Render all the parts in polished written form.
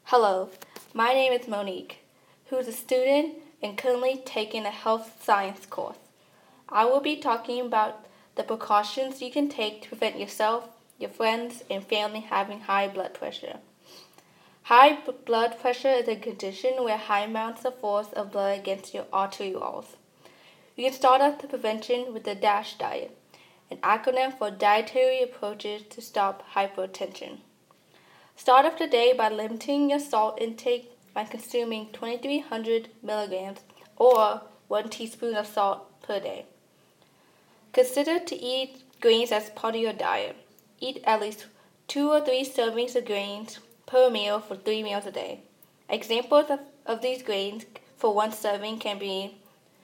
Hello, my name is Monique, who is a student and currently taking a health science course. I will be talking about the precautions you can take to prevent yourself, your friends, and family having high blood pressure. High blood pressure is a condition where high amounts of force of blood against your artery walls. You can start off the prevention with the DASH diet, an acronym for Dietary Approaches to Stop Hypertension. Start off the day by limiting your salt intake by consuming 2,300 milligrams or 1 teaspoon of salt per day. Consider to eat grains as part of your diet. Eat at least 2 or 3 servings of grains per meal for 3 meals a day. Examples of these grains for 1 serving can be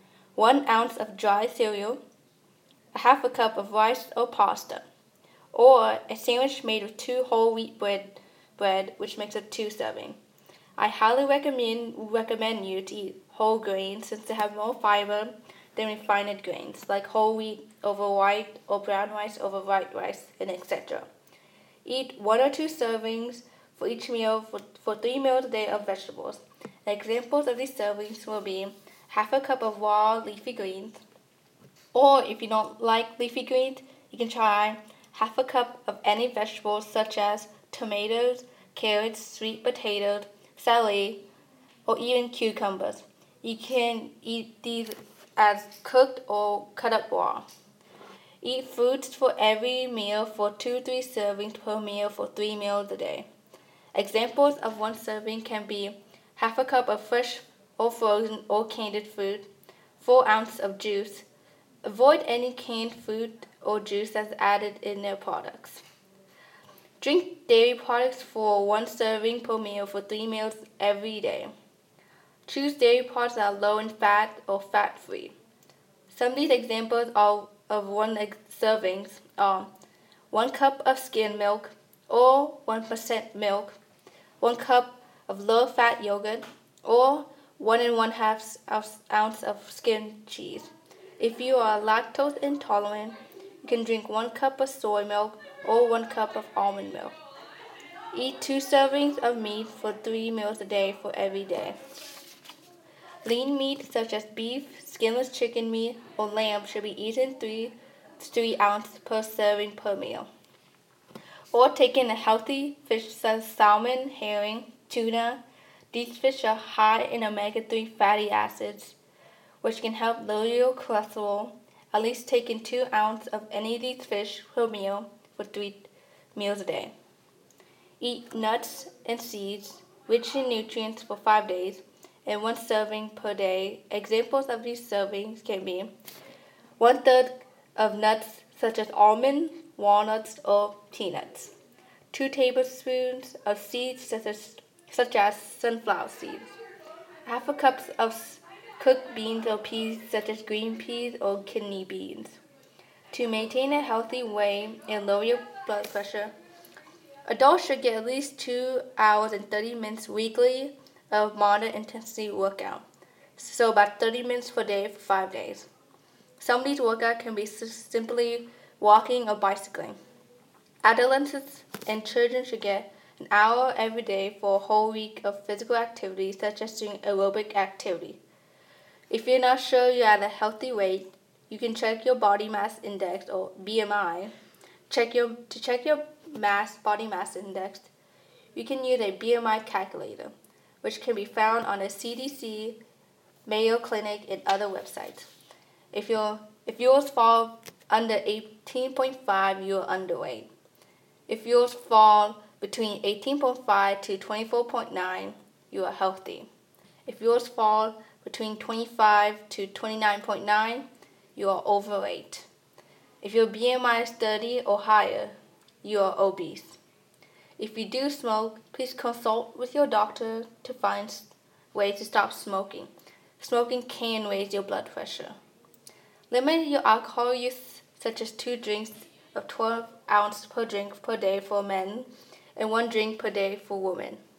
1 ounce of dry cereal, a half a cup of rice or pasta, or a sandwich made with 2 whole wheat bread, which makes up 2 serving. I highly recommend you to eat whole grains since they have more fiber than refined grains, like whole wheat over white or brown rice over white rice, and etc. Eat 1 or 2 servings for each meal for 3 meals a day of vegetables. Examples of these servings will be half a cup of raw leafy greens, or if you don't like leafy greens, you can try half a cup of any vegetables such as tomatoes, carrots, sweet potatoes, celery, or even cucumbers. You can eat these as cooked or cut up raw. Eat fruits for every meal for 2-3 servings per meal for 3 meals a day. Examples of 1 serving can be half a cup of fresh or frozen or candied fruit, 4 ounces of juice. Avoid any canned fruit or juice that's added in their products. Drink dairy products for 1 serving per meal for 3 meals every day. Choose dairy products that are low in fat or fat-free. Some of these examples of 1 servings are 1 cup of skim milk or 1% milk, 1 cup of low-fat yogurt, or 1 1/2 ounce of skim cheese. If you are lactose intolerant, you can drink 1 cup of soy milk or 1 cup of almond milk. Eat 2 servings of meat for 3 meals a day for every day. Lean meat such as beef, skinless chicken meat, or lamb should be eaten 3 ounces per serving per meal. Or taking a healthy fish such as salmon, herring, tuna. These fish are high in omega-3 fatty acids, which can help lower your cholesterol. At least taking 2 ounces of any of these fish per meal for 3 meals a day. Eat nuts and seeds, rich in nutrients, for 5 days, and 1 serving per day. Examples of these servings can be 1/3 of nuts such as almonds, walnuts, or peanuts, 2 tablespoons of seeds such as sunflower seeds, half a cup of cooked beans or peas such as green peas or kidney beans. To maintain a healthy weight and lower your blood pressure, adults should get at least 2 hours and 30 minutes weekly of moderate intensity workout, so about 30 minutes per day for 5 days. Some of these workouts can be simply walking or bicycling. Adolescents and children should get an hour every day for a whole week of physical activity, such as doing aerobic activity. If you're not sure you're at a healthy weight, you can check your body mass index or BMI. To check your body mass index, you can use a BMI calculator, which can be found on the CDC, Mayo Clinic, and other websites. If yours fall under 18.5, you're underweight. If yours fall between 18.5 to 24.9, you are healthy. If yours fall between 25 to 29.9, you are overweight. If your BMI is 30 or higher, you are obese. If you do smoke, please consult with your doctor to find ways to stop smoking. Smoking can raise your blood pressure. Limit your alcohol use, such as 2 drinks of 12 ounces per drink per day for men and 1 drink per day for women.